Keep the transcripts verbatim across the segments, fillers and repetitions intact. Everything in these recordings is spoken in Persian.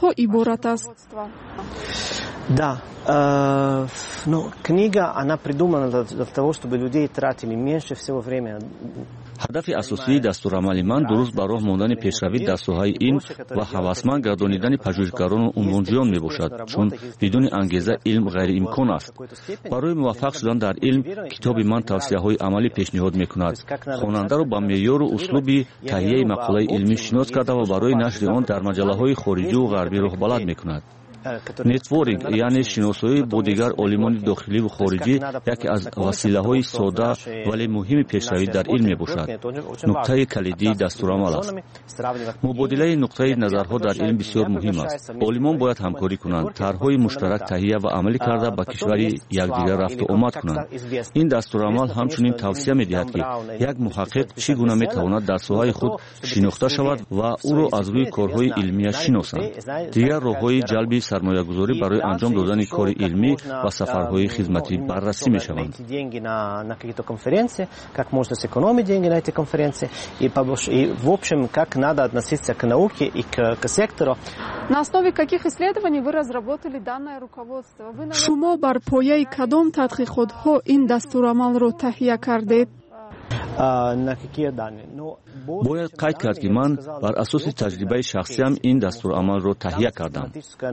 ҳо иборат аст. Да, э, ну, книга, она придумана для того, чтобы людей тратили меньше всего времени. ҳадафи асосии дастурамали ман дуруст ба роҳ мондани пешравии дастурҳои илм ва ҳавасманд гардонидани пажӯҳишгарону унвонҷӯён мебошад, чун бидуни ангеза илм ғайриимкон аст. барои муваффақ шудан дар илм китоби ман тавсияҳои амалӣ пешниҳод мекунад. хонандаро ба меъёру услуби таҳияи мақолаи илмӣ шинос карда ва барои нашри он дар маҷаллаҳои хориҷиву ғарбӣ роҳбалад мекунад. нетворинг, яъне шиносоӣ бо дигар олимони дохиливу хориҷӣ яке аз василаҳои сода вале муҳими пешравӣ дар илм мебошад. нуқтаи калидии дастурамал аст. мубодилаи нуқтаи назарҳо дар илм бисёр муҳим аст. олимон бояд ҳамкорӣ кунанд, тарҳҳои муштарак таҳия ва амалӣ карда ба кишвари якдигар рафту омад кунанд. ин дастурамал ҳамчунин тавсия медиҳад, ки як муҳаққиқ чӣ гуна метавонад дар соҳаи худ шинохта шавад ва ӯро аз рӯи корҳои илмияш шиносанд. дигар роҳҳои ҷалби сармоягузорӣ барои анҷом додани кори илмӣ ва сафарҳои хизматӣ баррасӣ мешаванд. На основе каких исследований вы разработали данное руководство? Шумо бар пояи кадом тадқиқотҳо ин дастурамалро таҳия кардед? бояд қайд кард, ки ман бар асоси таҷрибаи шахсиям ин дастурамалро таҳия кардам.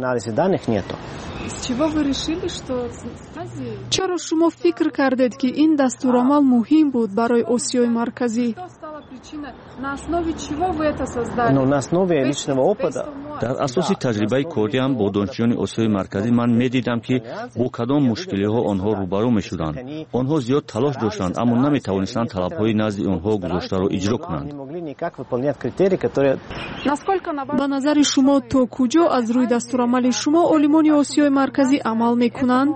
чаро шумо фикр кардед, ки ин дастурамал муҳим буд барои Осиёи Марказӣ? На основе чего вы это создали? Ну, на основе личного опыта. дар асоси таҷрибаи кориам бо донишҷӯёни Осиёи Марказӣ ман медидам, ки бо кадом мушкилиҳо онҳо рӯбарӯ мешуданд. онҳо зиёд талош доштанд, аммо наметавонистанд талабҳои назди онҳо гузоштаро иҷро кунанд. ба назари шумо то куҷо аз рӯи дастурамали шумо олимони Осиёи Марказӣ амал мекунанд?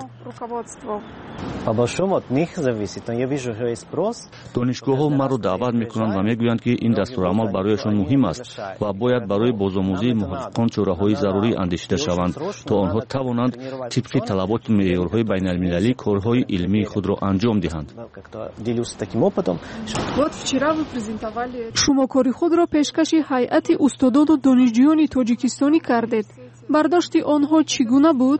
донишгоҳҳо маро даъват мекунанд ва мегӯянд, ки ин дастурамал барояшон муҳим аст ва бояд барои бозомӯзии муҳаққиқон чораҳои зарурӣ андешида шаванд, то онҳо тавонанд тибқи талаботи меъёрҳои байналмилалӣ корҳои илмии худро анҷом диҳанд. шумо кори худро пешкаши ҳайати устодону донишҷӯёни тоҷикистонӣ кардед. бардошти онҳо чӣ гуна буд?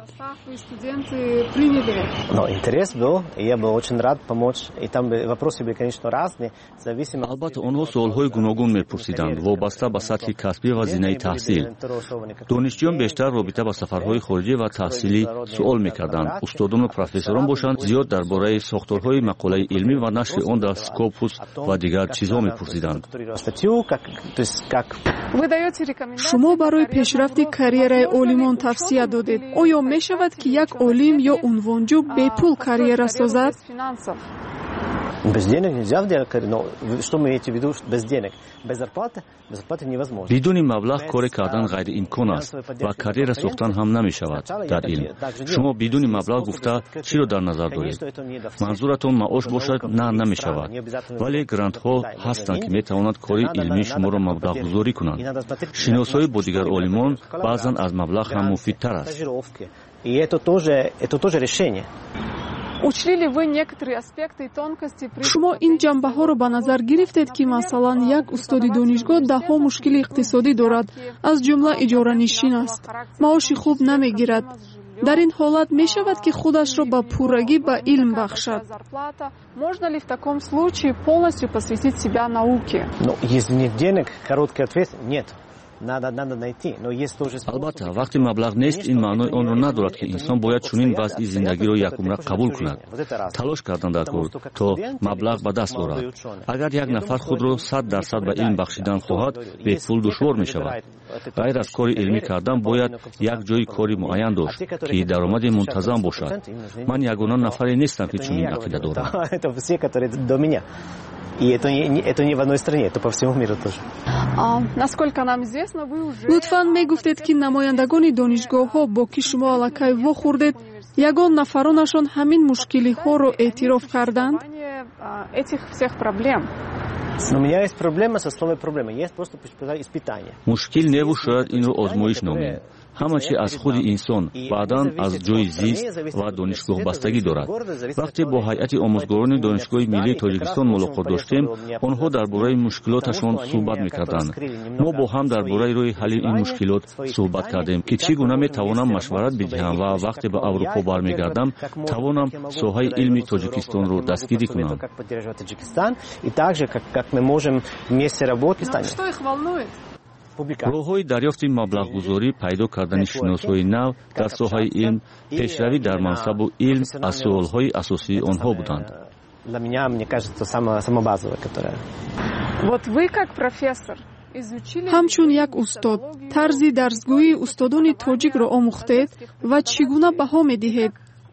албатта онҳо суолҳои гуногун мепурсиданд, вобаста ба сатҳи касбӣ ва зинаи таҳсил. донишҷӯён бештар робита ба сафарҳои хориҷӣ ва таҳсилӣ суол мекарданд. устодону профессорон бошанд, зиёд дар бораи сохторҳои мақолаи илмӣ ва нашри он дар Scopus ва дигар чизҳо мепурсиданд. шумо барои пешрафти карьераи олимон тавсия додед. оё мешавад, ки як олим ё унвонҷӯ бепул карьера созад? Без денег нельзя делать карьеру. Но что вы имеете в виду без денег? Без зарплаты? Без зарплаты невозможно. бидуни маблағ кори кардан ғайриимкон аст ва карьера сохтан ҳам намешавад дар илм. шумо бидуни маблағ гуфта чиро дар назар доред? манзуратон маош бошад? На, намешавад. вале грантҳо ҳастанд, ки метавонанд кори илмии шуморо маблағгузорӣ кунанд. шиносоӣ бо дигар олимон баъзан аз маблағ ҳам муфидтар аст. И это тоже, это тоже решение. шумо ин ҷанбаҳоро ба назар гирифтед, ки масалан як устоди донишгоҳ даҳҳо мушкили иқтисодӣ дорад, аз ҷумла иҷоранишин аст, маоши хуб намегирад. дар ин ҳолат мешавад, ки худашро ба пуррагӣ ба илм бахшад? Можно ли в таком случае полностью посвятить себя науке? Ну, если нет денег, короткий ответ – нет. Надо, надо найти, но есть тоже способ. албатта вақти маблағ нест, ин маънои онро надорад, ки инсон бояд чунин вазъи зиндагиро якумра қабул кунад. талош кардан дар кор то маблағ ба даст орад. агар як нафар худро сад дарсад ба илм бахшидан хоҳад, бепул душвор мешавад. ғайр аз кори илмӣ кардан бояд як ҷои кори муайян дошт, ки даромади мунтазам бошад. ман ягона нафаре нестам, ки чунин ақида дорам. Это все, которые до меня. И это не, это не в одной стране, это по всему миру тоже. А, насколько нам известно, вы уже... лутфан мегуфтед, ки намояндагони донишгоҳҳо бо ки шумо аллакай вохӯрдед, ягон нафаронашон ҳамин мушкилиҳоро эътироф карданд? Этих всех проблем. Но у меня есть проблема со словом проблема. Есть просто испытание. мушкил неву шояд инро озмоиш номем. همه چی از خود انسان بعداً از جای زیست و دانشگاه بستگی دارد. وقتی با هیئت آموزگاران دانشگاه ملی تاجیکستان ملاقات داشتیم، آنها درباره مشکلاتشان صحبت می‌کردند. ما با هم درباره روی حل این مشکلات صحبت کردیم که چگونه می‌توانم مشورت بدهم و وقتی به اروپا برمیگردم توانم ساحه علمی تاجیکستان رو دستگیری کنم. راه‌های دریافت مبلغ‌گذاری، پیدا کردن شناسای نو در ساحه علم، پیشروی در منصب و علم از سوال‌های اساسی آنها بودند. همچون یک استاد طرز درسگویی استادان تاجیک را آموختید و چگونه بها می‌دهید؟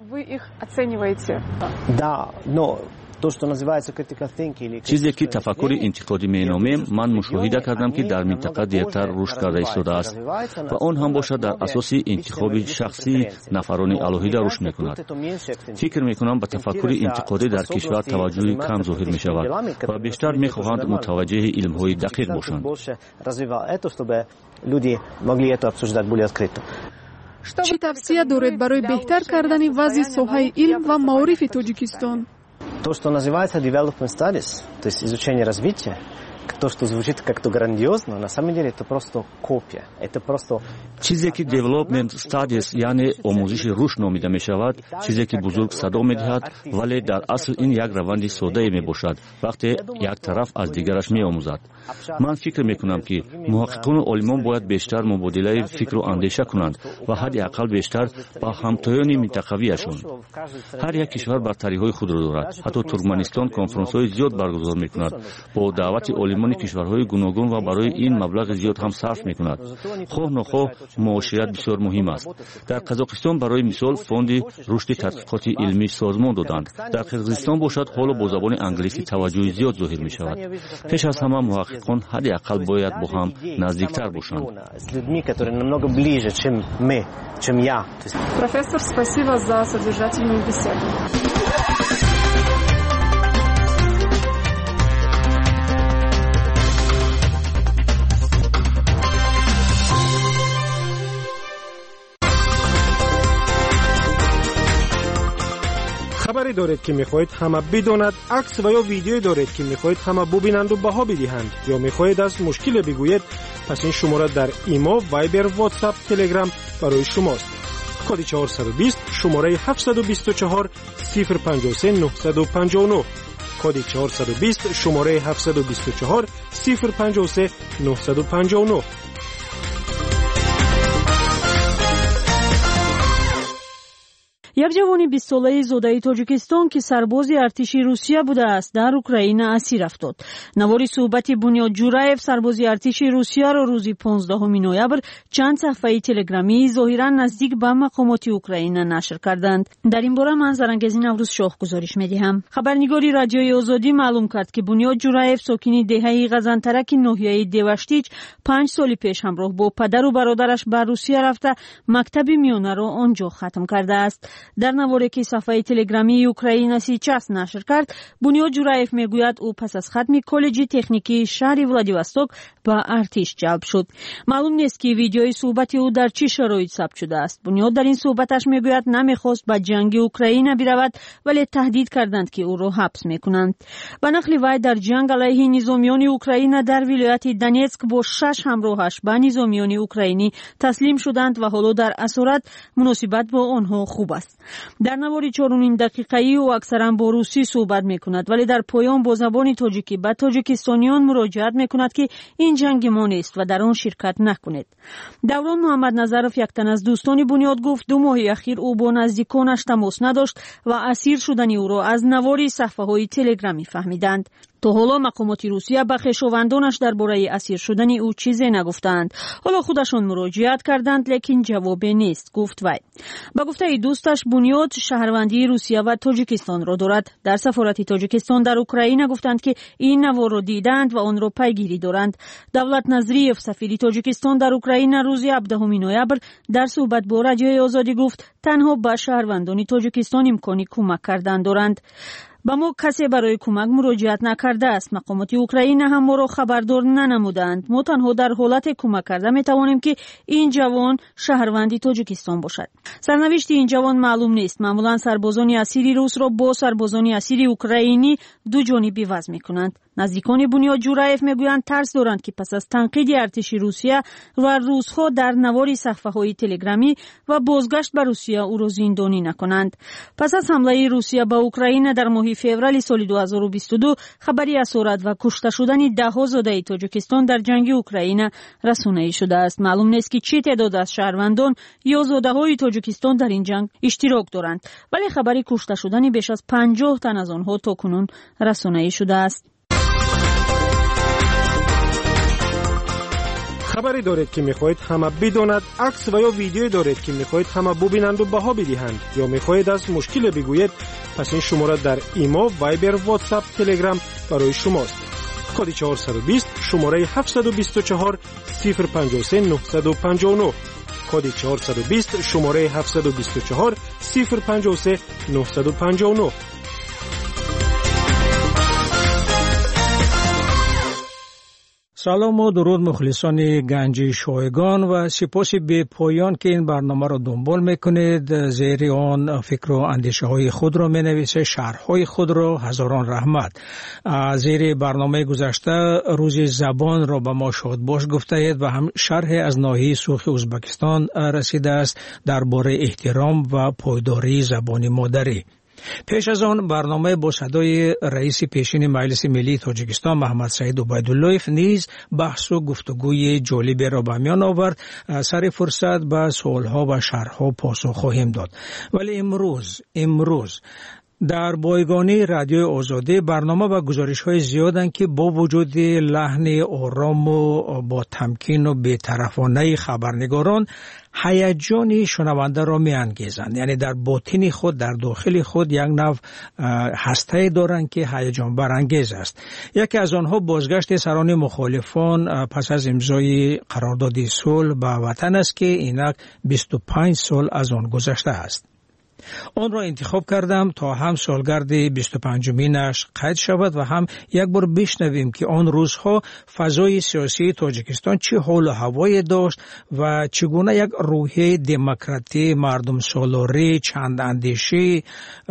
چیزی که تفکر انتقادی مینامیم، من مشاهده کردم که در منطقه دیرتر رشد کرده ایستاده است و آن هم باشد در اساس انتخاب شخصی نفران الهیده رشد میکند. فکر میکنم به تفکر انتقادی در کشور توجه کم ظاهر می شود و بیشتر میخواهند متوجه علم های دقیق باشند. چه توصیه دارید برای بهتر کردن وضع ساحه علم و معارف تاجیکستان؟ То, что называется development studies, то есть изучение развития, то, что звучит как-то грандиозно, на самом деле это просто копия. Это просто چیزی که development studies یعنی آموزش رشد نامیده می شود، چیزی که بزرگ صدا می دهد، ولی در اصل این یک روند ساده می باشد وقتی یک طرف از دیگرش می آموزد. من فکر می کنم که محققان و عالمان باید بیشتر مبادله فکر و اندیشه کنند و حداقل بیشتر با همتایان منطقویشان. هر یک کشور برتری‌های خود را دارد. حتی ترکمنستان کنفرانس‌های زیاد برگزار می کند با دعوت عالمان کشورهای گوناگون و برای این مبلغ زیاد هم صرف می کند. خواه نخواه معاشرت بسیار مهم است. در قزاقستان برای مثال فوند رشد تحقیقات علمی سازمان دادند. در قرقیزستان باشد حالا با زبان انگلیسی توجه زیاد ظاهر می شود. پیش از همه محققان حداقل باید با هم نزدیکتر باشند. Профессор, спасибо за содержательную беседу. خبری دارید که میخواهید همه بداند، عکس و یا ویدیویی دارید که میخواهید همه ببینند و بها بدهند یا میخواهید از مشکل بگویید، پس این شماره در ایما، وایبر، واتساپ، تلگرام برای شماست. کد چهارصد و بیست شماره هفتصد و بیست و چهار صفر پنجاه و سه نهصد و پنجاه و نه. کد چهارصد و بیست شماره هفتصد و بیست و چهار صفر پنجاه و سه نهصد و پنجاه و نه. یک جوان بیست ساله زاده تاجیکستان که سرباز ارتش روسیه بوده است در اوکراین اسیر افتاد. نوار صحبت بنیاد جورایف سرباز ارتش روسیه را روز پانزدهم نوامبر چند صفحه تلگرامی ظاهرا نزدیک به مقامات اوکراین نشر کردند. در این باره من زرنگزی نوروز شاه گزارش می‌دهم. خبرنگاری رادیوی آزادی معلوم کرد که بنیاد جورایف ساکن دهه غزنترک ناحیه دیوشتیچ پنج سال پیش همراه با پدر و برادرش به روسیه رفته مکتب میانه را آنجا ختم کرده است. در نواری که صفحه تلگرامی اوکراین سیچاس نشر کرد، بنیاد جورایف میگوید او پس از ختم کالج تکنیکی شهر ولادیواستوک به ارتش جلب شد. معلوم نیست که ویدیوی صحبت او در چه شرایط ثبت شده است. بنیاد در این صحبتش میگوید نمیخواست به جنگ اوکراین برود ولی تهدید کردند که او را حبس میکنند. به نقل وی در جنگ علیه نظامیان اوکراین در ولایت دونیتسک با شش همراهش به نظامیان اوکراینی تسلیم شدند و حالا در اسارت مناسبت با آنها خوب است. در نوار چهار و نیم دقیقه‌ای او اکثرا با روسی صحبت میکند ولی در پایان با زبان تاجیکی به تاجیکستانیان مراجعت میکند که این جنگ ما نیست و در آن شرکت نکنید. دوران محمد نظرف یک تن از دوستان بنیاد گفت دو ماه اخیر او با نزدیکانش تماس نداشت و اسیر شدن او را از نوار صفحه‌های تلگرامی فهمیدند. تا حالا مقامات روسیه به خویشاوندانش درباره اسیر شدن او چیزی نگفتند. حالا خودشان مراجعت کردند لیکن جوابی نیست، گفت وی. با گفته دوستش بنیاد شهروندی روسیه و تاجیکستان را دارد. در سفارت تاجیکستان در اوکراین گفتند که این نوار را دیدند و آن را پیگیری دارند. دولت نظریف سفیر تاجیکستان در اوکراین روز هفدهم نوامبر در صحبت با رادیوی آزادی گفت تنها به شهروندان تاجیکستان امکانی کمک کردن دارند. با ما کسی برای کمک مراجعت نکرده است. مقامات اوکراین هم ما را خبردار ننمودند. ما تنها در حالت کمک کرده می توانیم که این جوان شهروندی تاجیکستان باشد. سرنوشت این جوان معلوم نیست. معمولا سربازان اسیری روس را با سربازان اسیری اوکراینی دو جانبی وضع می کنند. نزدیکان بنیاد جورایف میگویند ترس دارند که پس از تنقید ارتش روسیه و روس‌ها در نوار صفحه‌های تلگرامی و بازگشت به روسیه او را زندانی نکنند. پس از حمله روسیه به اوکراین در ماه فوریه سال دو هزار و بیست و دو خبری اسارت و کشته شدن ده ها زاده تاجیکستان در جنگ اوکراین رسانه‌ای شده است. معلوم نیست که چه تعداد از شهروندان یا زاده‌های تاجیکستان در این جنگ اشتراک دارند، ولی خبری کشته شدن بیش از پنجاه تن از آنها تاکنون رسانه‌ای شده است. خبری دارید که میخواهید همه بداند، عکس و یا ویدیویی دارید که میخواهید همه ببینند و بها بدهند، یا میخواهید از مشکل بگویید، پس این شماره در ایمو، وایبر، واتساپ، تلگرام برای شماست. کد چهارصد و بیست شماره هفتصد و بیست و چهار صفر پنجاه و سه نهصد و پنجاه و نه. کد چهارصد و بیست شماره هفتصد و بیست و چهار صفر پنجاه و سه نهصد و پنجاه و نه. سلام و درود مخلصان گنج شایگان و سپاس به پایان که این برنامه را دنبال میکنید. زیر آن فکر و اندیشه های خود را می نویسه، شرح های خود را. هزاران رحمت. زیر برنامه گذشته روز زبان را به ما شاد باش گفته اید و هم شرح از ناحیه سرخ ازبکستان رسیده است درباره احترام و پایداری زبان مادری. پیش از آن برنامه با صدای رئیس پیشین مجلس ملی تاجیکستان محمد سعید عبیداللهیف نیز بحث و گفتگوی جالب را به میان آورد. سر فرصت به سوالها و شرحها پاسخ خواهیم داد. ولی امروز امروز در بایگانی رادیو آزادی برنامه و گزارش های زیادند که با وجود لحن آرام و با تمکین و بی‌طرفانه خبرنگاران هیجان شنونده را می انگیزند. یعنی در باطن خود، در داخل خود یک نوع هسته دارند که هیجان برانگیز است. یکی از آنها بازگشت سران مخالفان پس از امضای قرارداد صلح به وطن است که اینک بیست و پنج سال از آن گذشته است. آن را انتخاب کردم تا هم سالگرد بیست و پنجمینش قید شود و هم یک بار بشنویم که آن روزها فضای سیاسی تاجیکستان چه حال و هوایی داشت و چگونه یک روحیه دموکراتی، مردم سالاری، چند اندیشی،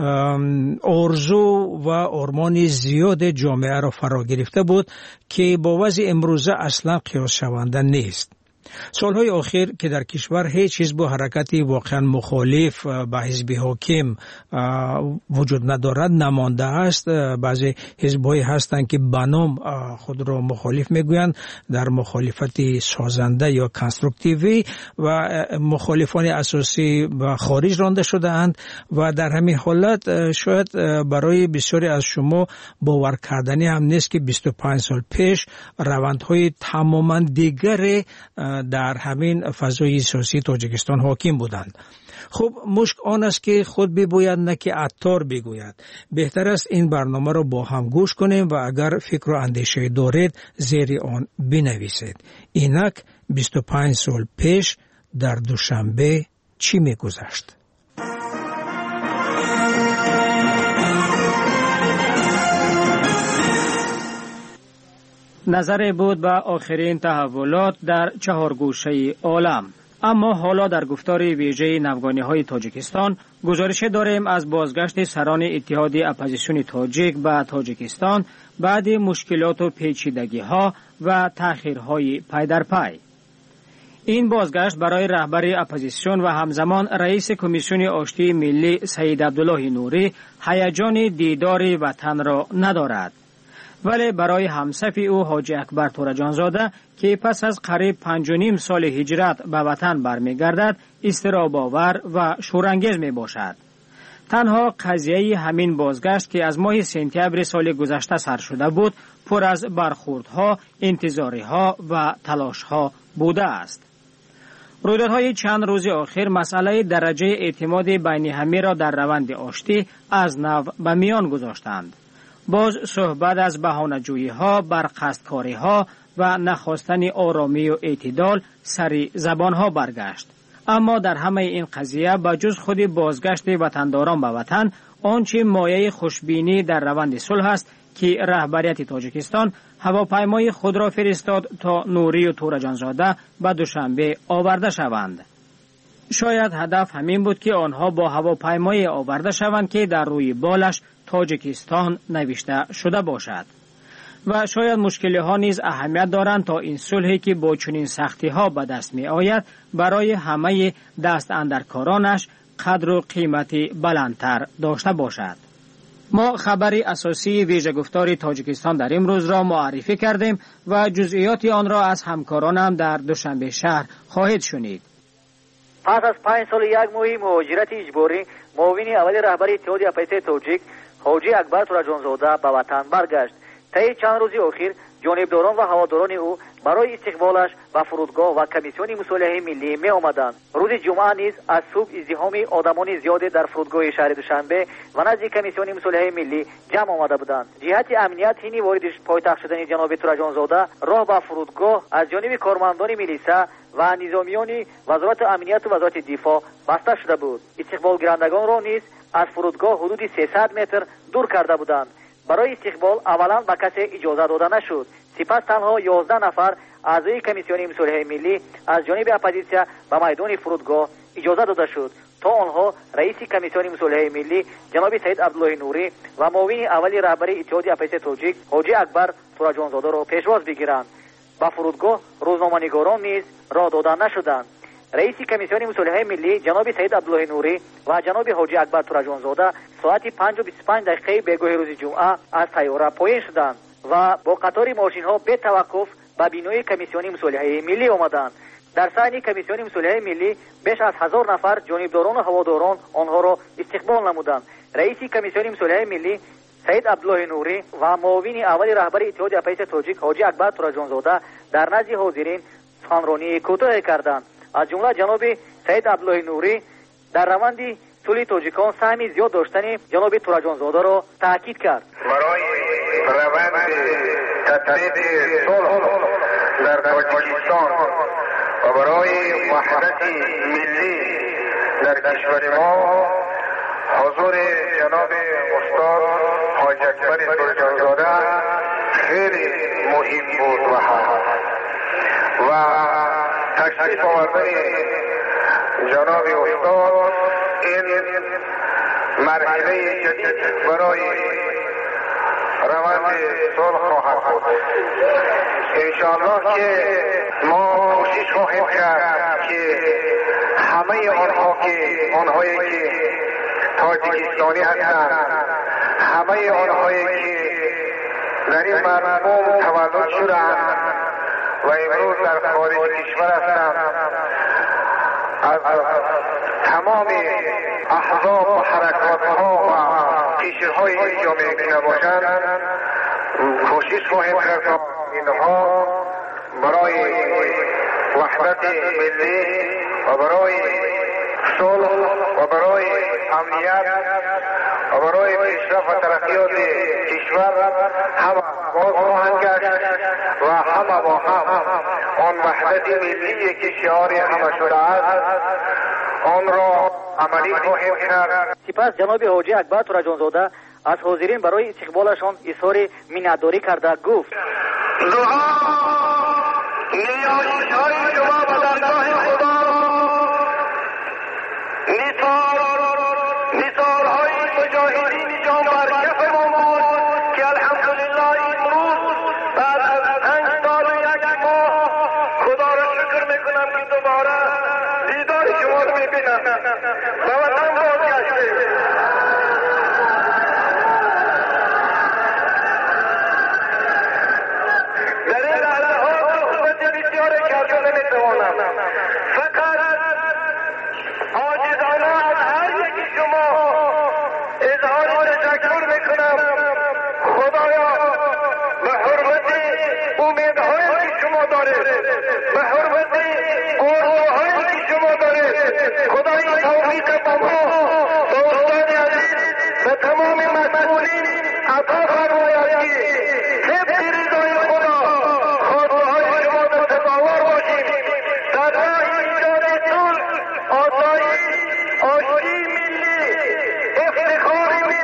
آرزو و آرمان زیاد جامعه را فرا گرفته بود که با وضع امروزه اصلا قیاس شونده نیست. سالهای آخر که در کشور هیچ حزب و حرکتی واقعا مخالف به حزب حاکم وجود ندارد نمانده است. بعضی حزب‌های هستند که به نام خود را مخالف میگویند، در مخالفت سازنده یا کنسترکتیوی و مخالفان اساسی به خارج رانده شده اند و در همین حالت شاید برای بسیاری از شما باور کردنی هم نیست که بیست و پنج سال پیش روندهای تماما دیگر در همین فضای سیاسی تاجیکستان حاکم بودند. خب مشک آن است که خود بگوید نه که عطار بگوید. بهتر است این برنامه را با هم گوش کنیم و اگر فکر و اندیشه دارید زیر آن بنویسید. اینک بیست و پنج سال پیش در دوشنبه چی می‌گذشت؟ نظر بود به آخرین تحولات در چهار گوشه عالم. اما حالا در گفتار ویژه نوگانی‌های تاجیکستان گزارش داریم از بازگشت سران اتحاد اپوزیسیون تاجیک به تاجیکستان بعد مشکلات و پیچیدگی‌ها و تأخیرهای پی در پی. این بازگشت برای رهبر اپوزیسیون و همزمان رئیس کمیسیون آشتی ملی سید عبدالله نوری هیجان دیدار وطن را ندارد. ولی برای همصف او حاجی اکبر تورجانزاده که پس از قریب پنج و نیم سال هجرت به وطن برمیگردد اضطراب آور و شورانگیز می باشد. تنها قضیه همین بازگشت که از ماه سپتامبر سال گذشته سر شده بود پر از برخوردها، انتظاریها و تلاشها بوده است. رویدادهای چند روز آخر مسئله درجه اعتماد بین همه را در روند آشتی از نو به میان گذاشتند. باز صحبت از بهانه‌جویی‌ها، برقصدکاری‌ها و نخواستن آرامی و اعتدال سری زبان‌ها برگشت. اما در همه این قضیه بجز خود بازگشت وطنداران به وطن آنچه مایه خوشبینی در روند صلح است که رهبریت تاجیکستان هواپیمای خود را فرستاد تا نوری و تورجانزاده به دوشنبه آورده شوند. شاید هدف همین بود که آنها با هواپیمای آورده شوند که در روی بالش تاجیکستان نوشته شده باشد. و شاید مشکلی ها نیز اهمیت دارند تا این صلحی که با چنین سختی ها به دست می آید برای همه دست اندرکارانش قدر و قیمتی بلندتر داشته باشد. ما خبری اساسی ویژه گفتار تاجیکستان در امروز را معرفی کردیم و جزئیات آن را از همکارانم در دوشنبه شهر خواهید شنید. پس از پنج سال یک ماه مهاجرت اجباری، معاون اول رهبر اتحاد اپیسی تاجیک حاجی اکبر تورجانزاده به وطن برگشت. طی چند روز اخیر جانبداران و هواداران او برای استقبالش به فرودگاه و کمیسیون مصالحه ملی می آمدند. روز جمعه نیز از صبح ازدحام آدمان زیادی در فرودگاه شهر دوشنبه و نزد کمیسیون مصالحه ملی جمع آمده بودند. جهت امنیت حین وارد پایتخت شدن جناب تورجانزاده راه به فرودگاه از جانب کارمندان میلیسا و نظامیان وزارت امنیت و وزارت دفاع بسته شده بود. استقبال گیرندگان را نیز از فرودگاه حدود سیصد متر دور کرده بودند. برای استقبال اولا به کسی اجازه داده نشد. سپس تنها یازده نفر اعضای کمیسیون مصالحه ملی از جانب اپوزیسیا به میدان فرودگاه اجازه داده شد تا آنها رئیس کمیسیون مصالحه ملی جناب سید عبدالله نوری و معاون اول رهبر اتحاد اپیسی تاجیک حاجی اکبر تورجانزاده را پیشواز بگیرند. به فرودگاه روزنامه‌نگاران نیز راه داده نشدند. رئیس کمیسیون مصالحه ملی جناب سید عبدالله نوری و جناب حاجی اکبر تورجانزاده ساعت پنج و بیست و پنج دقیقه بگاه روز جمعه از طیاره پایین شدند و با قطار ماشین‌ها به توقف به بینای کمیسیون مصالحه ملی آمدند. در صحن کمیسیون مصالحه ملی بیش از هزار نفر جانبداران و هواداران آنها را استقبال نمودند. رئیس کمیسیون مصالحه ملی سید عبدالله نوری و معاون اول رهبر اتحاد اپیسی تاجیک حاجی اکبر تورجانزاده در نزد حاضرین سخنرانی کوتاه کردند. از جمله جناب سید عبدالله نوری در روند صلح تاجیکان سهم زیاد داشتن جناب تورجانزاده را تاکید کرد. برای روند تطبیق صلح در تاجیکستان و برای وحدت ملی در کشور ما حضور جناب استاد حاجی اکبر تورجانزاده خیلی مهم بود و و تشریف آوردن جناب استاد این مرحله جدید برای روند صلح خواهد بود. انشاءالله که ما کوشش خواهیم کرد که همه آنها که آنهایی که تاجیکستانی هستند، همه آنهایی که در این مرحله تولد شدند و امروز در خارج کشور هستند، از تمام احزاب و حرکات ها و پیشه های اینجا میکنه باشند، کوشش خواهیم کرد تا اینها برای وحدت ملی و برای صلح و برای امنیت و برای پیشرفت و ترقیات کشور همه باز خواهند گشت و همه با هم آن وحدت ملی که شعار همه شده است آن را عملی خواهیم کرد. سپس جناب حاجی اکبر تورجانزاده از حاضرین برای استقبالشان اظهار منتداری کرده گفت: دعا نیایش‌های شما به درگاه خدا، نثار نثارهای مجاهدین جان برکف ما بود که الحمدلله امروز بعد از پنج سال و یک ماه خدا را شکر میکنم که دوباره دیدار شما رو میبینم و وطن بازگشته. در این لحظه ها صحبت بسیار کرده نمیتوانم، فقط عاجزانه از هر یکی شما اظهار تشکر میکنم. خدایا به حرمت امیدهایی که شما دارید، به حرمت آرزوهایی که شما دارید، خدای توفیق به ما، به استاد عزیز، به تمام مسئولین عطا فرماید که حفظ رضای خدا خواسته‌های شما در تظاهر باشیم، در راه ایجاد صلح، آسایش، آشتی ملی، افتخار ملی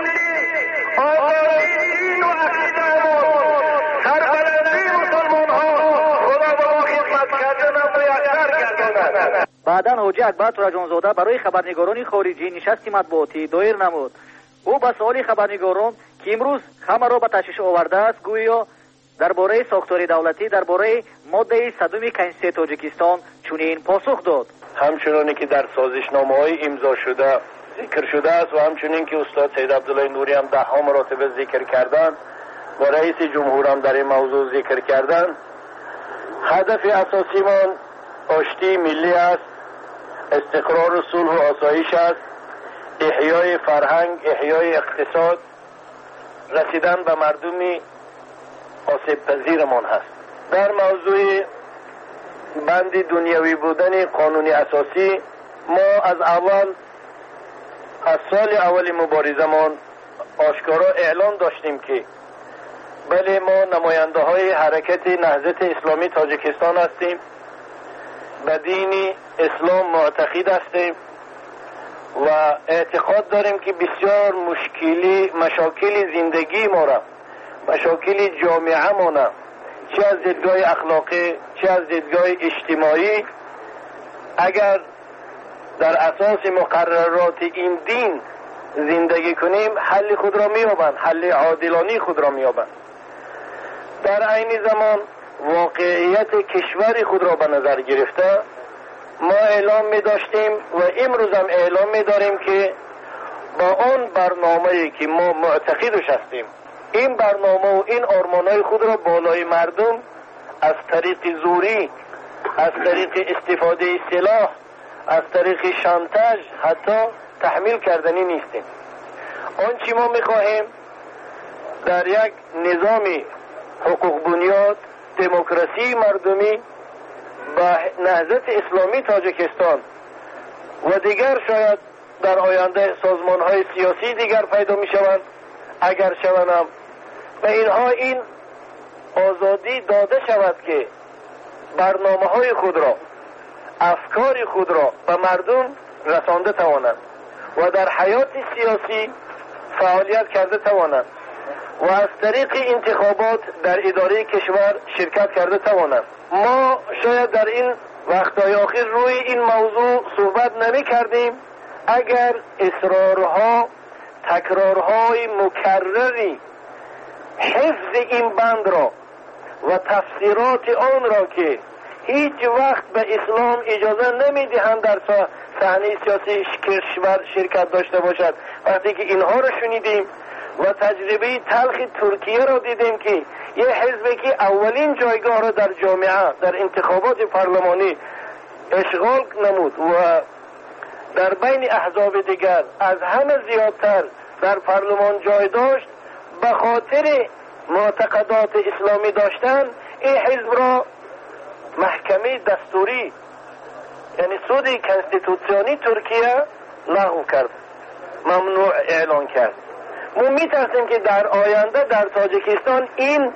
баъдан ҳоҷӣ акбар тураҷонзода барои хабарнигарони хориҷӣ нишасти матбуотӣ доир намуд. ӯ ба суоли хабарнигорон ки имрӯз ҳамаро ба ташвиш овардааст гӯё дар бораи сохтори давлатӣ дар бораи моддаи садуми конститутсияи тоҷикистон чунин посух дод. ҳамчуноне ки дар созишномаҳои имзо шуда зикр шудааст ва ҳамчунин ки устод Саид Абдуллаи Нурӣ ҳам даҳҳо маротиба зикр карданд ва раиси ҷумҳур ҳам дар ин мавзӯъ зикр карданд, ҳадафи асосимон оштии миллӣ аст, истиқрору сулҳу осоиш аст, иҳёи фарҳанг, иҳёи иқтисод, расидан ба мардуми осебпазирамон ҳаст. дар мавзӯи банди дунявӣ будани қонуни асосӣ мо аз аввал аз соли аввали муборизамон ошкоро эълон доштем ки бале мо намояндаҳои ҳаракати наҳзати исломии тоҷикистон ҳастем, ба дини ислом муътақид ҳастем ва эътиқод дорем ки бисёр мушкили машокили зиндагии мора, машокили ҷомеаамона, чӣ аз дидгоҳи ахлоқӣ, чӣ аз дидгоҳи иҷтимоӣ, агар дар асоси муқаррароти ин дин зиндагӣ кунем, ҳалли худро меёбанд, ҳалли одилони худро меёбанд. дар айни замон воқеияти кишвари худро ба назар гирифта мо эълон медоштем ва имрӯзам эълон медорем ки ба он барномае ки мо муътақидуш ҳастем, ин барномау ин ормонҳои худро болои мардум аз тариқи зӯрӣ, аз тариқи истифодаи силоҳ, аз тариқи шантаж ҳатто таҳмил карданӣ нестем. он чӣ мо мехоҳем дар як низоми ҳуқуқбунёд, демократии мардумӣ ба наҳзати исломии тоҷикистон ва дигар шояд дар оянда созмонҳои сиёсии дигар пайдо мешаванд, агар шавандам ба инҳо ин озодӣ дода шавад ки барномаҳои худро, афкори худро ба мардум расонда тавонанд ва дар ҳаёти сиёсӣ фаъолият карда тавонанд ва аз тариқи интихобот дар идораи кишвар ширкат карда тавонанд. мо шояд дар ин вақтҳои охир рӯи ин мавзӯъ суҳбат намекардем агар исрорҳо, такрорҳои мукаррари ҳифзи ин бандро ва тафсироти онро ки ҳеҷ вақт ба ислом иҷоза намедиҳанд дар саҳнаи сиёсии кишвар ширкат дошта бошад, вақте ки инҳоро шунидем ва таҷрибаи талхи Туркияро дидем ки یه حزبی که اولین جایگاه را در جامعه در انتخابات پارلمانی اشغال نمود و در بین احزاب دیگر از همه زیادتر در پارلمان جای داشت، به خاطر معتقدات اسلامی داشتن این حزب را محکمه دستوری یعنی سود کنستیتوسیونی ترکیه لغو کرد، ممنوع اعلان کرد. ما میترسیم که در آینده در تاجیکستان این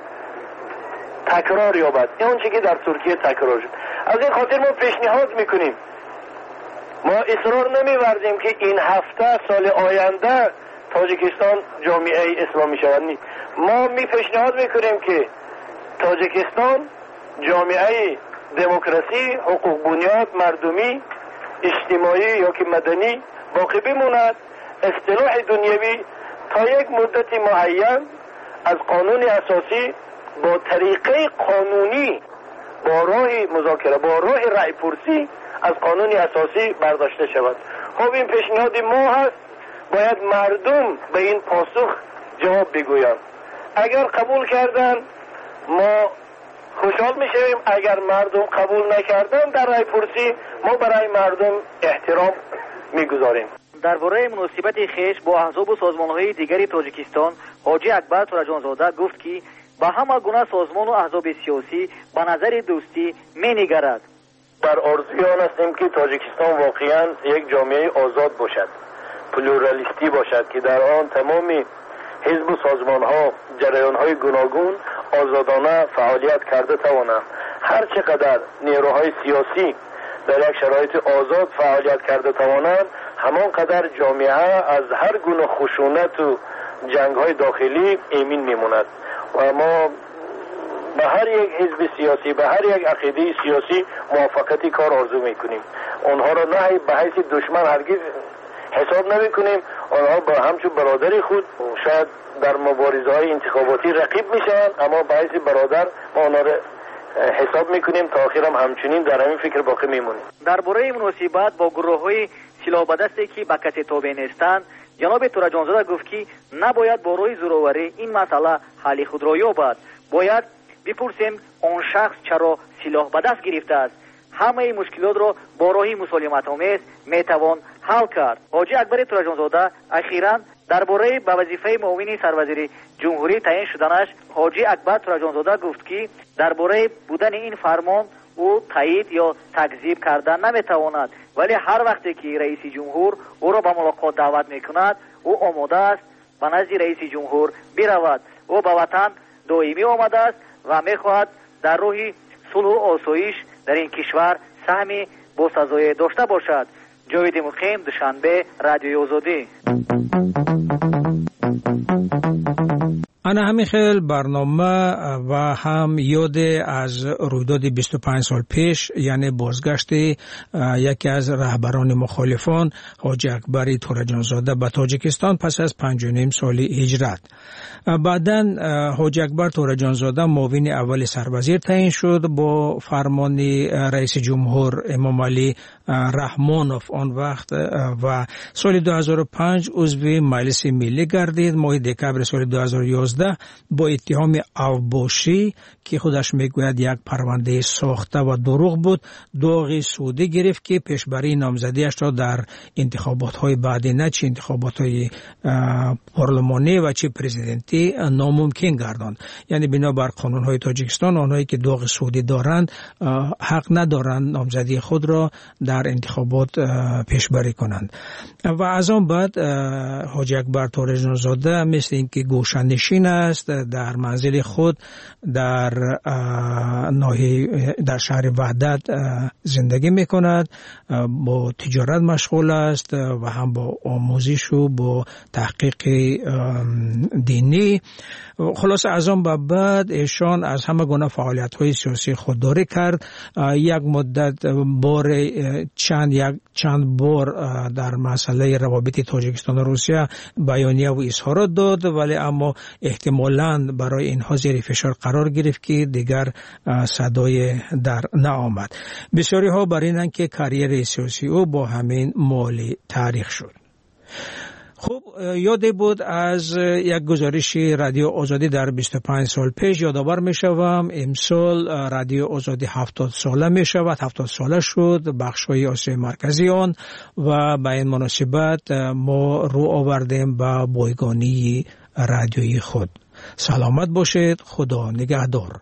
تکرار یابد، اون چیزی که در ترکیه تکرار شد. از این خاطر ما پیشنهاد میکنیم، ما اصرار نمی‌ورزیم که این هفته سال آینده تاجیکستان جامعه اسلامی شود. نیست. ما می پیشنهاد میکنیم که تاجیکستان جامعه دموکراسی، حقوق بنیاد، مردمی، اجتماعی یا که مدنی باقی بماند. اصطلاح دنیوی تا یک مدت معین از قانون اساسی با طریقه قانونی با راه مذاکره با راه رأی پرسی از قانون اساسی برداشته شود. خب این پیشنهاد ما هست، باید مردم به این پاسخ جواب بگویند. اگر قبول کردن ما خوشحال میشویم، اگر مردم قبول نکردن در رأی پرسی ما برای مردم احترام میگذاریم. درباره مناسبت خویش با احزاب و سازمان‌های دیگری تاجیکستان حاجی اکبر تورجانزاده گفت که با همه گونه سازمان و احزاب سیاسی به نظر دوستی می‌نگرد. در آرزوی آن هستیم که تاجیکستان واقعا یک جامعه آزاد باشد، پلورالیستی باشد که در آن تمامی حزب و سازمان‌ها جریان‌های گوناگون آزادانه فعالیت کرده توانند. هر چقدر نیروهای سیاسی در یک شرایط آزاد فعالیت کرده توانند، همان قدر جامعه از هر گونه خشونت و جنگ‌های داخلی ایمن میماند. و ما به هر یک حزب سیاسی، به هر یک عقیده سیاسی موافقت کار آرزو میکنیم. اونها را نه به حیث دشمن هرگز حساب نمی کنیم. آنها با همچون برادری خود شاید در مبارزه های انتخاباتی رقیب میشن، اما به حیث برادر ما آنها را حساب میکنیم تا آخر هم همچنین در همین فکر باقی میمونیم. درباره مناسبت با گروه های سلاح به دستی که به کسی تابع نیستند، جناب تورا جانزاده گفت که نباید با روی زوروری این مسئله حل خود را یابد. باید بپرسیم آن شخص چرا سلاح به دست گرفته است. همه مشکلات را با راهی مسالمت آمیز میتوان حل کرد. حاجی اکبر تورا جانزاده اخیراً درباره به وظیفه معاون سروزیر جمهوری تعیین شدنش، حاجی اکبر تورا جانزاده گفت که درباره بودن این فرمان او تایید یا تکذیب کردن نمیتواند، ولی هر وقتی که رئیس جمهور او را به ملاقات دعوت میکند او آماده است به نزد رئیس جمهور برود. او به وطن دائمی آمده است و میخواهد در روح صلح و آسایش در این کشور سهمی با سزای داشته باشد. جاوید مقیم، دوشنبه، رادیوی آزادی. انا همین خیل برنامه و هم یاد از رویداد بیست و پنج سال پیش، یعنی بازگشت یکی از رهبران مخالفان حاجی اکبر تورا جانزاده به تاجیکستان پس از پنج و نیم سال هجرت. بعداً حاجی اکبر تورا جانزاده معاون اول سروزیر تعیین شد با فرمان رئیس جمهور امام علی رحمانوف آن وقت و سال دو هزار و پنج عضو مجلس ملی گردید. ماه دکبر سال دو هزار و یازده با اتهام اوباشی که خودش میگوید یک پرونده ساخته و دروغ بود داغ سودی گرفت که پیشبری نامزدیش را در انتخابات های بعدی نه چه انتخابات های پارلمانی و چه پرزیدنتی ناممکن گرداند. یعنی بنابر قانون های تاجیکستان آنهایی که داغ سودی دارند حق ندارند نامزدی خود را در انتخابات پیشبری کنند. و از آن بعد حاجی اکبر تورا جانزاده مثل اینکه گوشه‌نشین است، در منزل خود در ناحیه در شهر وحدت زندگی میکند، با تجارت مشغول است و هم با آموزش و با تحقیق دینی. خلاص از آن بعد ایشان از همه گونه فعالیت‌های سیاسی خودداری کرد. یک مدت بار چند یک چند بار در مسئله روابط تاجیکستان و روسیه بیانیه و اظهارات داد، ولی اما احتمالاً برای اینها زیر فشار قرار گرفت که دیگر صدای در نآمد. بسیاری ها بر اینند که کریر سیاسی او با همین مالی تاریخ شد. خب یادی بود از یک گزارش رادیو آزادی در بیست و پنج سال پیش یادآور می شوم. امسال رادیو آزادی هفتاد ساله می شود، هفتاد ساله شد بخش های آسیای مرکزی آن و به این مناسبت ما رو آوردیم به بایگانی رادیویی خود. سلامت باشید، خدا نگهدار.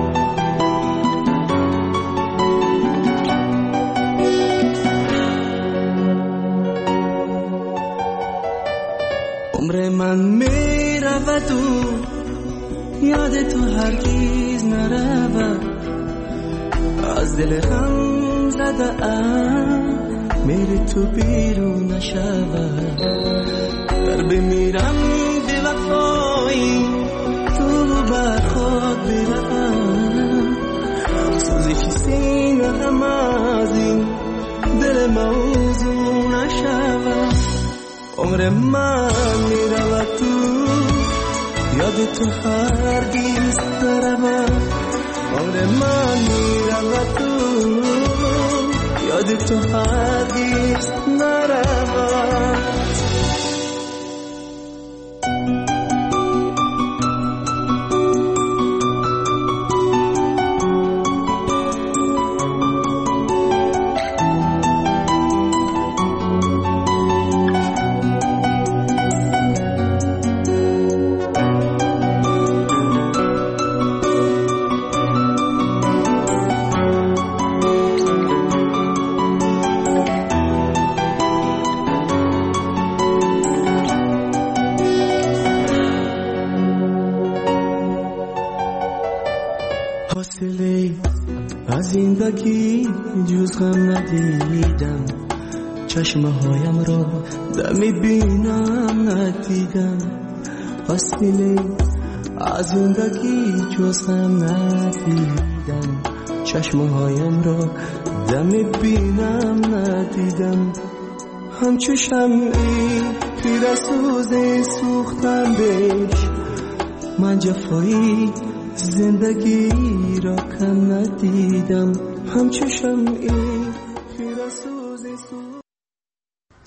عمر من می رود و یاد تو هرگیز نرود، از دل غم زده ام میری تو بیرون نشود. در بمیرم به وفایی تو بر خود بروم، سوزش سینه غم از این دل موضوع نشود. عمر من می رود تو یاد تو هرگیز نرود. عمر من می رود تو یاد تو هرگیز نرود. جز غم ندیدم، چشمه هایم را دمی بینم ندیدم. فاصله از زندگی جز غم ندیدم، چشمهایم را دم بینم ندیدم. همچو شمعی پیرسوز سوختم بهش، من جفایی زندگی را کم ندیدم. همچو شمعی